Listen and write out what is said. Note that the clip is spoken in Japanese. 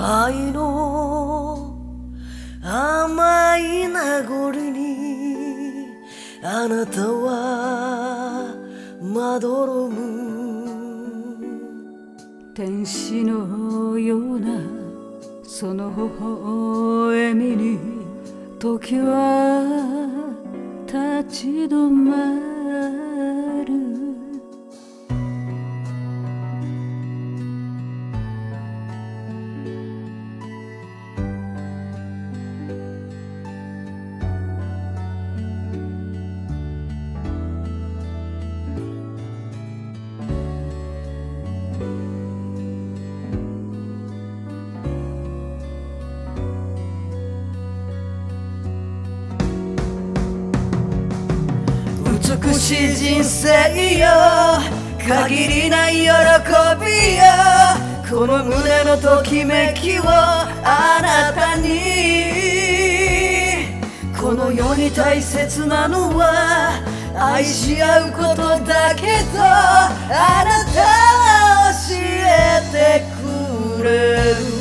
愛の甘い名残にあなたはまどろむ。 天使のようなその微笑みに時は立ち止まる。 美しい人生よ、限りない喜びよ、この胸のときめきをあなたに。この世に大切なのは愛し合うことだけど、あなたは教えてくれる。